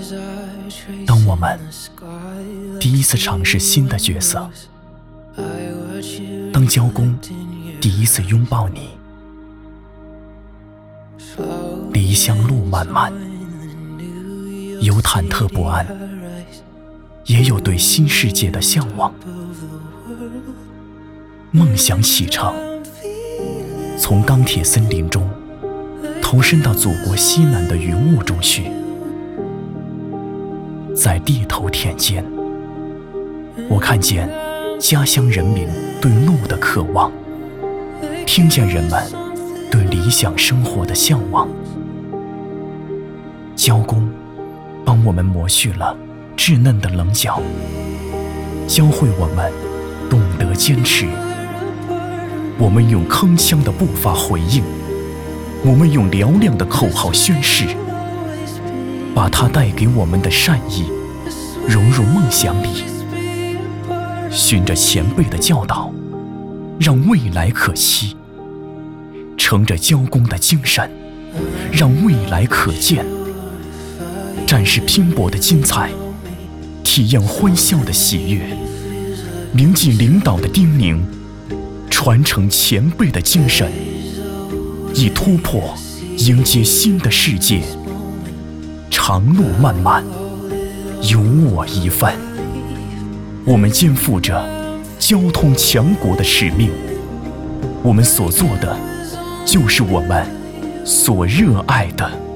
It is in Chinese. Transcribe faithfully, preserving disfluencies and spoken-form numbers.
当我们第一次尝试新的角色，当交工第一次拥抱你，离乡路漫漫，有忐忑不安，也有对新世界的向往。梦想启程，从钢铁森林中投身到祖国西南的云雾中去。在地头田间，我看见家乡人民对路的渴望，听见人们对理想生活的向往。交工帮我们磨去了稚嫩的棱角，教会我们懂得坚持。我们用铿锵的步伐回应，我们用嘹亮的口号宣誓，把它带给我们的善意融入梦想里，循着前辈的教导，让未来可期；乘着交工的精神，让未来可见。展示拼搏的精彩，体验欢笑的喜悦，铭记领导的叮咛，传承前辈的精神，以突破迎接新的世界。长路漫漫，有我一份。我们肩负着交通强国的使命，我们所做的就是我们所热爱的。